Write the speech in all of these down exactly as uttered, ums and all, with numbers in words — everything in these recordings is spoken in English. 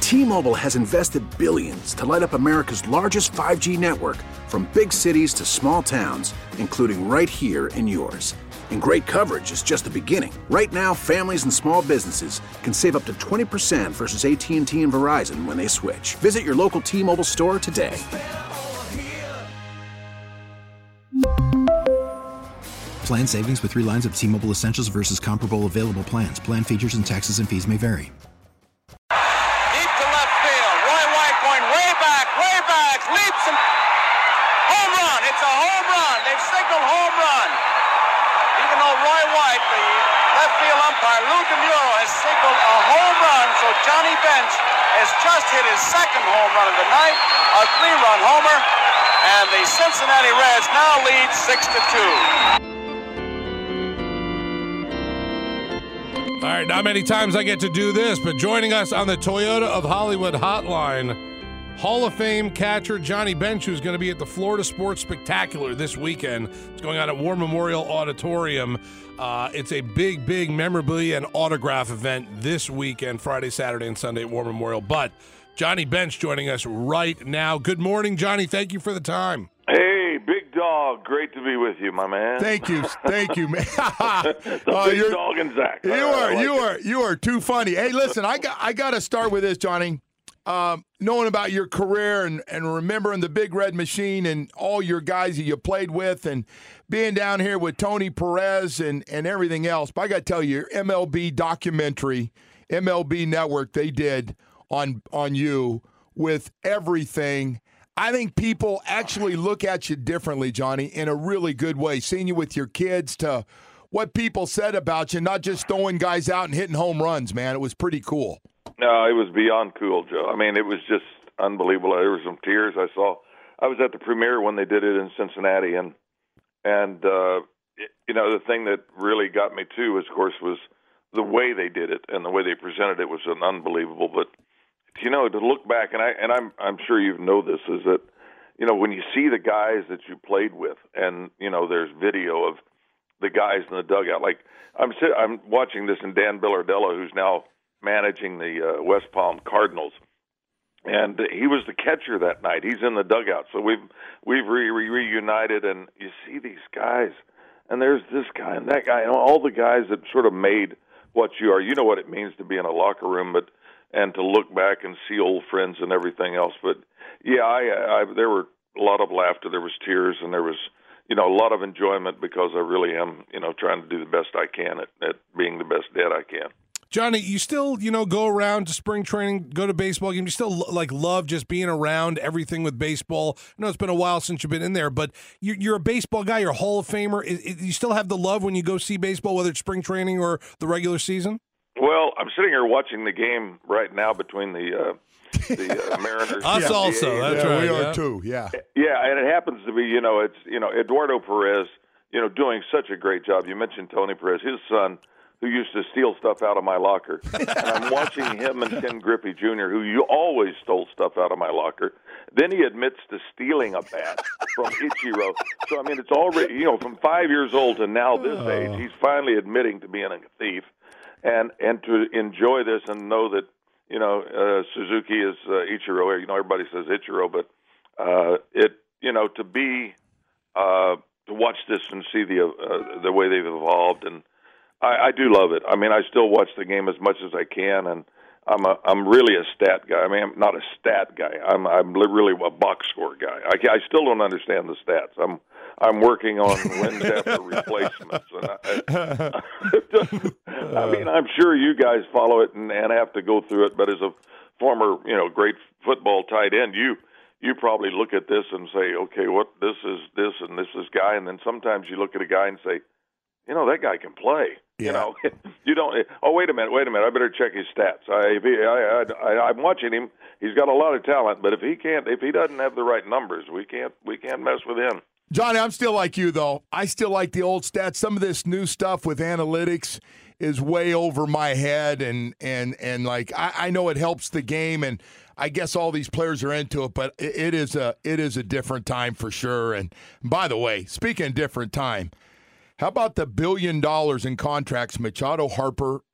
T-Mobile has invested billions to light up America's largest five G network, from big cities to small towns, including right here in yours. And great coverage is just the beginning. Right now, families and small businesses can save up to twenty percent versus A T and T and Verizon when they switch. Visit your local T-Mobile store today. Plan savings with three lines of T-Mobile Essentials versus comparable available plans. Plan features and taxes and fees may vary. Deep to left field. Roy White going way back, way back, leaps and home run. It's a home run. They've signaled home run. Even though Roy White, the left field umpire, Lou DeMuro, has signaled a home run, so Johnny Bench has just hit his second home run of the night, a three-run homer, and the Cincinnati Reds now lead six to two. All right, not many times I get to do this, but joining us on the Toyota of Hollywood hotline, Hall of Fame catcher Johnny Bench, who's going to be at the Florida Sports Spectacular this weekend. It's going on at War Memorial Auditorium. Uh, it's a big, big memorabilia and autograph event this weekend, Friday, Saturday, and Sunday at War Memorial. But Johnny Bench joining us right now. Good morning, Johnny. Thank you for the time. Hey, big dog. Great to be with you, my man. Thank you. Thank you, man. the uh, big dog and Zach. You uh, are, like you it. are, you are too funny. Hey, listen, I got, I got to start with this, Johnny. Um, knowing about your career and, and remembering the Big Red Machine and all your guys that you played with and being down here with Tony Perez and, and everything else. But I got to tell you, your M L B documentary, M L B Network, they did on on you with everything. I think people actually look at you differently, Johnny, in a really good way. Seeing you with your kids to what people said about you, not just throwing guys out and hitting home runs, man. It was pretty cool. No, it was beyond cool, Joe. I mean, it was just unbelievable. There were some tears I saw. I was at the premiere when they did it in Cincinnati, and and uh, it, you know, the thing that really got me too, of course, was the way they did it and the way they presented it was an unbelievable. But you know, to look back, and I and I'm I'm sure you know this, is that you know when you see the guys that you played with, and you know, there's video of the guys in the dugout. Like I'm sit, I'm watching this, and Dan Billardella, who's now managing the uh, West Palm Cardinals, and he was the catcher that night. He's in the dugout, so we've we've re- re- reunited, and you see these guys, and there's this guy and that guy, and all the guys that sort of made what you are. You know what it means to be in a locker room, but and to look back and see old friends and everything else. But yeah, I, I there were a lot of laughter, there was tears, and there was you know a lot of enjoyment because I really am you know trying to do the best I can at, at being the best dad I can. Johnny, you still, you know, go around to spring training, go to baseball games. You still, like, love just being around everything with baseball. I know it's been a while since you've been in there, but you're, you're a baseball guy. You're a Hall of Famer. Is, is, you still have the love when you go see baseball, whether it's spring training or the regular season? Well, I'm sitting here watching the game right now between the uh, the uh, Mariners. Us and also. the That's yeah, right. we are yeah. too. Yeah. Yeah, and it happens to be, you know, it's, you know, Eduardo Perez, you know, doing such a great job. You mentioned Tony Perez, his son, who used to steal stuff out of my locker. And I'm watching him and Ken Griffey Junior, who you always stole stuff out of my locker. Then he admits to stealing a bat from Ichiro. So, I mean, it's already, you know, from five years old to now this Oh. age, he's finally admitting to being a thief. And and to enjoy this and know that, you know, uh, Suzuki is uh, Ichiro. You know, everybody says Ichiro, but uh, it, you know, to be, uh, to watch this and see the uh, the way they've evolved, and I, I do love it. I mean, I still watch the game as much as I can, and I'm a I'm really a stat guy. I mean, I'm not a stat guy. I'm I'm really a box score guy. I, I still don't understand the stats. I'm I'm working on wins after replacements. And I, I mean, I'm sure you guys follow it and, and have to go through it. But as a former, you know, great football tight end, you you probably look at this and say, okay, what this is this and this is guy, and then sometimes you look at a guy and say, you know, that guy can play. Yeah. You know, you don't. Oh, wait a minute, wait a minute. I better check his stats. I, if he, I, I, I'm watching him. He's got a lot of talent, but if he can't, if he doesn't have the right numbers, we can't, we can't mess with him. Johnny, I'm still like you, though. I still like the old stats. Some of this new stuff with analytics is way over my head, and and and like I, I know it helps the game, and I guess all these players are into it, but it, it is a it is a different time for sure. And by the way, speaking of different time, how about the billion dollars in contracts Machado, Harper,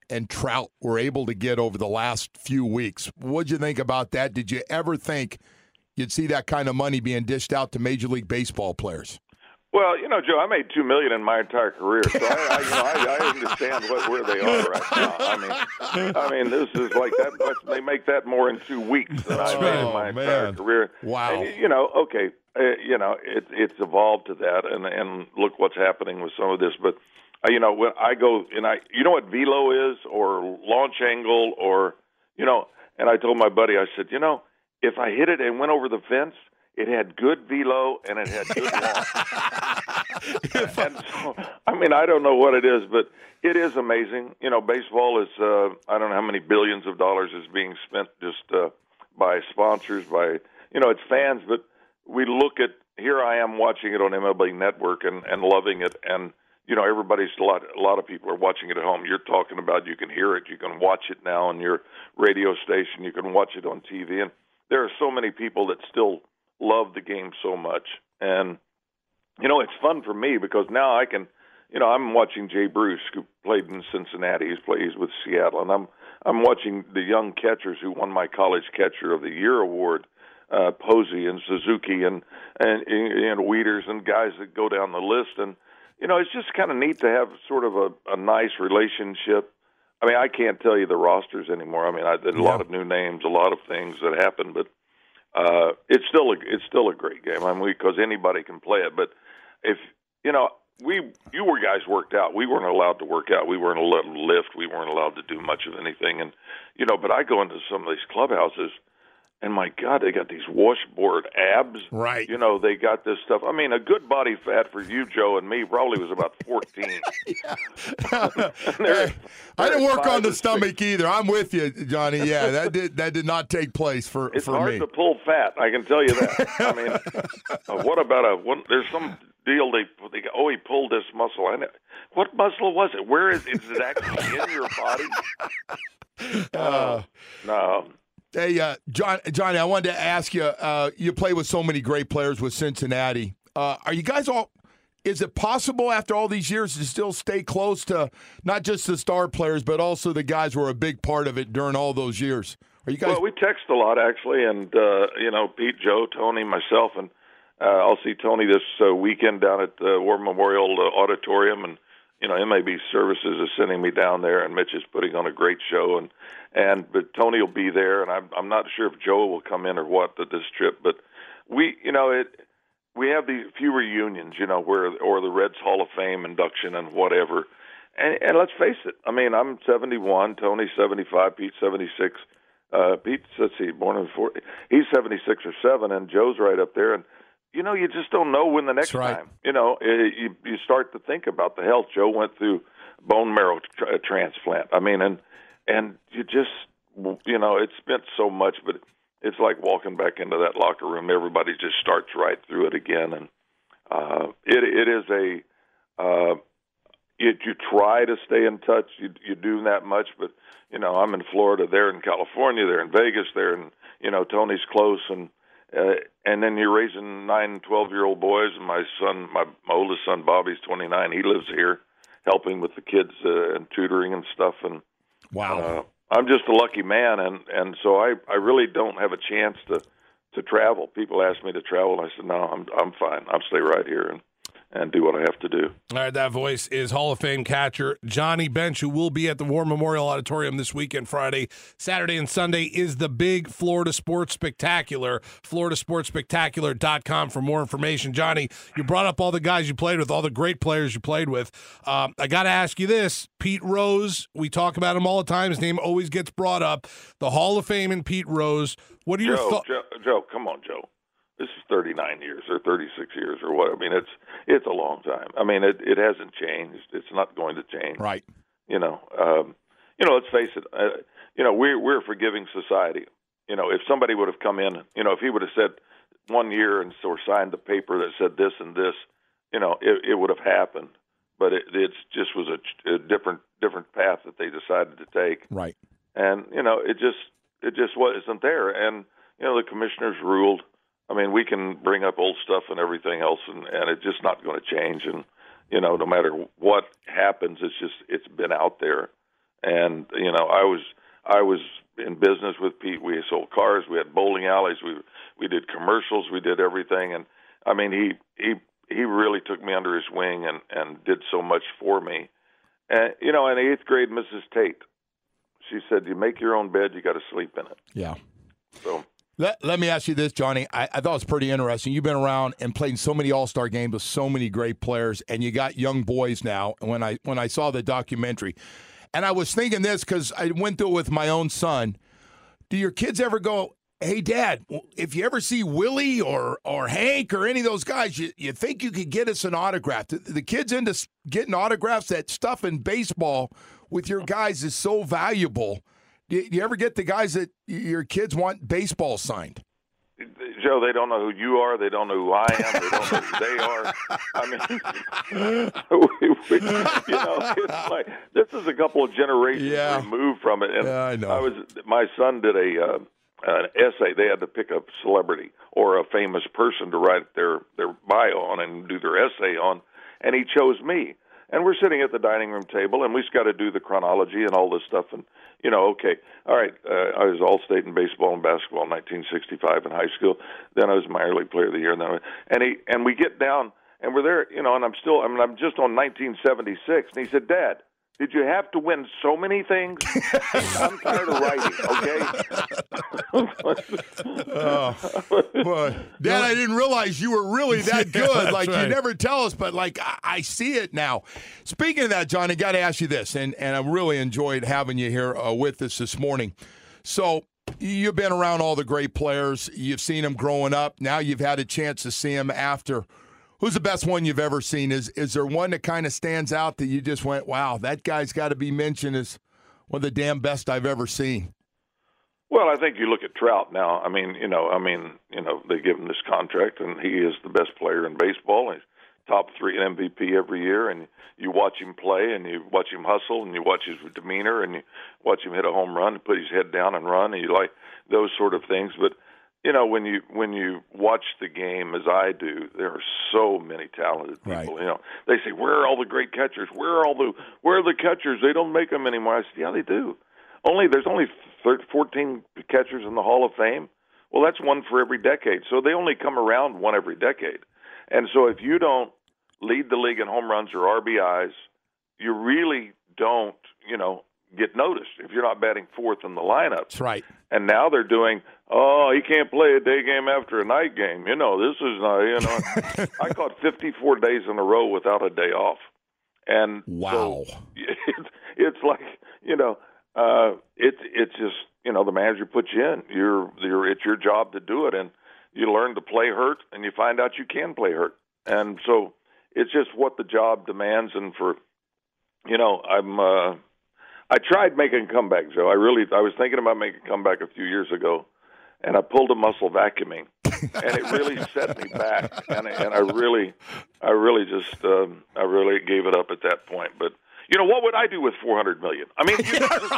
and Trout were able to get over the last few weeks. What'd you think about that? Did you ever think you'd see that kind of money being dished out to Major League Baseball players? Well, you know, Joe, I made two million in my entire career, so I, I, you know, I, I understand what, where they are right now. I mean, I mean, this is like that. But they make that more in two weeks than I made in my oh, entire man. career. Wow. And, you know, okay, uh, you know, it, it's evolved to that, and and look what's happening with some of this. But uh, you know, when I go and I, you know what velo is, or launch angle, or you know, and I told my buddy, I said, you know, if I hit it and went over the fence, it had good velo and it had good launch. And so, I mean, I don't know what it is, but it is amazing. You know, baseball is, uh, I don't know how many billions of dollars is being spent just uh, by sponsors, by, you know, it's fans, but we look at, here I am watching it on M L B Network and, and loving it. And, you know, everybody's, a lot, a lot of people are watching it at home. You're talking about, you can hear it, you can watch it now on your radio station, you can watch it on T V. And there are so many people that still love the game so much. And, you know, it's fun for me because now I can, you know, I'm watching Jay Bruce, who played in Cincinnati. He's plays with Seattle. And I'm I'm watching the young catchers who won my College Catcher of the Year award, uh, Posey and Suzuki and, and, and Wieters and guys that go down the list. And, you know, it's just kind of neat to have sort of a, a nice relationship. I mean, I can't tell you the rosters anymore. I mean, I, there's a yeah. lot of new names, a lot of things that happen, but Uh, it's still a, it's still a great game. I mean, because anybody can play it. But if you know, we you were guys worked out. We weren't allowed to work out. We weren't allowed to lift. We weren't allowed to do much of anything. And you know, but I go into some of these clubhouses, and my God, they got these washboard abs. Right. You know, they got this stuff. I mean, a good body fat for you, Joe, and me probably was about fourteen. Hey, I didn't work on the stomach six. either. I'm with you, Johnny. Yeah, that did that did not take place for, it's for me. It's hard to pull fat, I can tell you that. I mean, uh, what about a one, there's some deal they, they go, oh, he pulled this muscle. I know, what muscle was it? Where is it? Is it actually in your body? Uh, uh, no. Hey, uh, John, Johnny, I wanted to ask you, uh, you play with so many great players with Cincinnati. Uh, are you guys all – is it possible after all these years to still stay close to not just the star players but also the guys who were a big part of it during all those years? Are you guys? Well, we text a lot, actually, and, uh, you know, Pete, Joe, Tony, myself, and uh, I'll see Tony this uh, weekend down at the War Memorial uh, Auditorium, and, you know, M A B Services is sending me down there, and Mitch is putting on a great show, and And but Tony will be there, and I'm I'm not sure if Joe will come in or what to this trip. But we, you know, it we have these few reunions, you know, where or the Reds Hall of Fame induction and whatever. And, and let's face it, I mean, I'm seventy-one, Tony's seventy-five, Pete's seventy-six. Uh, Pete's let's see, born in forty. He's seventy-six or seven, and Joe's right up there. And you know, you just don't know when the next That's right. time. You know, it, you you start to think about the health. Joe went through bone marrow tra- transplant. I mean, and. And you just, you know, it's meant so much, but it's like walking back into that locker room. Everybody just starts right through it again. And uh, it it is a, uh, you, you try to stay in touch. You, you do that much, but, you know, I'm in Florida. They're in California. They're in Vegas. They're in, you know, Tony's close. And uh, and then you're raising nine, twelve-year-old boys. And my son, my, my oldest son, Bobby's twenty-nine. He lives here helping with the kids uh, and tutoring and stuff. And Wow. Uh, I'm just a lucky man, and, and so I, I really don't have a chance to, to travel. People ask me to travel, and I said, no, I'm I'm fine. I'll stay right here and, and do what I have to do. All right, that voice is Hall of Fame catcher Johnny Bench, who will be at the War Memorial Auditorium this weekend, Friday, Saturday, and Sunday is the big Florida Sports Spectacular, florida sports spectacular dot com for more information. Johnny, you brought up all the guys you played with, all the great players you played with. Um, I got to ask you this. Pete Rose, we talk about him all the time. His name always gets brought up. The Hall of Fame and Pete Rose. What are your Joe, thoughts? Joe, Joe, come on, Joe. This is thirty-nine years or thirty-six years or what. I mean, it's it's a long time. I mean, it, it hasn't changed. It's not going to change. Right. You know, um, you know. Let's face it. Uh, you know, we're we're a forgiving society. You know, if somebody would have come in, you know, if he would have said one year and or signed the paper that said this and this, you know, it, it would have happened. But it it's just was a, a different different path that they decided to take. Right. And you know, it just it just wasn't there. And you know, the commissioners ruled. I mean, we can bring up old stuff and everything else, and, and it's just not going to change. And, you know, no matter what happens, it's just, it's been out there. And you know, I was I was in business with Pete. We sold cars. We had bowling alleys. We we did commercials. We did everything. And I mean, he he he really took me under his wing and and did so much for me. And you know, in eighth grade, Missus Tate, she said, "You make your own bed. You got to sleep in it." Yeah. So. Let, let me ask you this, Johnny. I, I thought it was pretty interesting. You've been around and played in so many all-star games with so many great players, and you got young boys now. When I when I saw the documentary, and I was thinking this because I went through it with my own son. Do your kids ever go, "Hey, Dad, if you ever see Willie or or Hank or any of those guys, you, you think you could get us an autograph?" The, the kids into getting autographs. That stuff in baseball with your guys is so valuable. Do you ever get the guys that your kids want baseball signed? Joe, they don't know who you are. They don't know who I am. They don't know who they are. I mean, we, we, you know, it's like this is a couple of generations yeah. removed from it. And yeah, I know. I was, my son did a uh, an essay. They had to pick a celebrity or a famous person to write their their bio on and do their essay on, and he chose me. And we're sitting at the dining room table, and we just got to do the chronology and all this stuff. And, you know, okay, all right, uh, I was All-State in baseball and basketball in nineteen sixty-five in high school. Then I was minor league player of the year. And then I, and, he, and we get down, and we're there, you know, and I'm still, I mean, I'm just on nineteen seventy-six. And he said, "Dad, did you have to win so many things? I'm tired of writing, okay?" oh, boy. Dad, I didn't realize you were really that good. Yeah, like, right. you never tell us, but, like, I, I see it now. Speaking of that, John, I got to ask you this, and, and I really enjoyed having you here uh, with us this morning. So you've been around all the great players. You've seen them growing up. Now you've had a chance to see them after. Who's the best one you've ever seen? Is is there one that kind of stands out that you just went, wow, that guy's got to be mentioned as one of the damn best I've ever seen? Well, I think you look at Trout now. I mean, you know, I mean, you know, they give him this contract, and he is the best player in baseball. He's top three in M V P every year, and you watch him play, and you watch him hustle, and you watch his demeanor, and you watch him hit a home run, put his head down and run, and you like those sort of things. But you know, when you when you watch the game as I do, there are so many talented people. Right. You know, they say, "Where are all the great catchers? Where are all the where are the catchers? They don't make them anymore." I said, "Yeah, they do. Only there's only fourteen catchers in the Hall of Fame. Well, that's one for every decade. So they only come around one every decade. And so if you don't lead the league in home runs or R B Is, you really don't, you know, get noticed if you're not batting fourth in the lineup." That's right. And now they're doing, "Oh, he can't play a day game after a night game. You know, this is not, you know." I caught fifty-four days in a row without a day off. And wow. So it's, it's like, you know, uh, it's it's just, you know, the manager puts you in. You're, you're, it's your job to do it. And you learn to play hurt, and you find out you can play hurt. And so it's just what the job demands. And for, you know, I'm, uh, I tried making a comeback, Joe. I really, I was thinking about making a comeback a few years ago, and I pulled a muscle vacuuming, and it really set me back. And, and I really, I really just, um, I really gave it up at that point. But you know, what would I do with four hundred million dollars? I mean,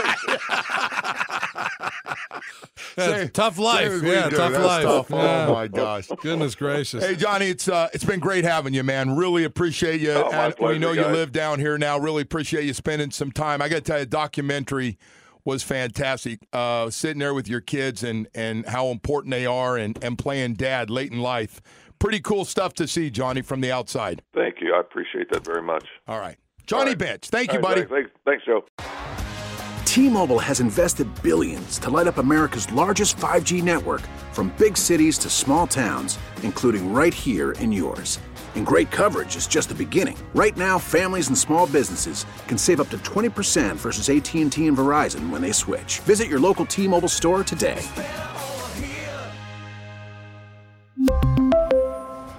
you know, yeah, tough life. Say, Yeah, dude, tough that's life. tough. Yeah. Oh my gosh. Goodness gracious. Hey, Johnny, it's uh, it's been great having you, man. Really appreciate you. Oh, my and pleasure, we know guys. you live down here now. Really appreciate you spending some time. I got to tell you, the documentary was fantastic. Uh, sitting there with your kids and, and how important they are and, and playing dad late in life. Pretty cool stuff to see, Johnny, from the outside. Thank you. I appreciate that very much. All right. Johnny right. Bench, thank you, All right, buddy. Thanks, thanks, Joe. T-Mobile has invested billions to light up America's largest five G network, from big cities to small towns, including right here in yours. And great coverage is just the beginning. Right now, families and small businesses can save up to twenty percent versus A T and T and Verizon when they switch. Visit your local T-Mobile store today.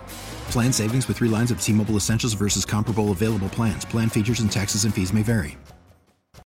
Plan savings with three lines of T-Mobile Essentials versus comparable available plans. Plan features and taxes and fees may vary.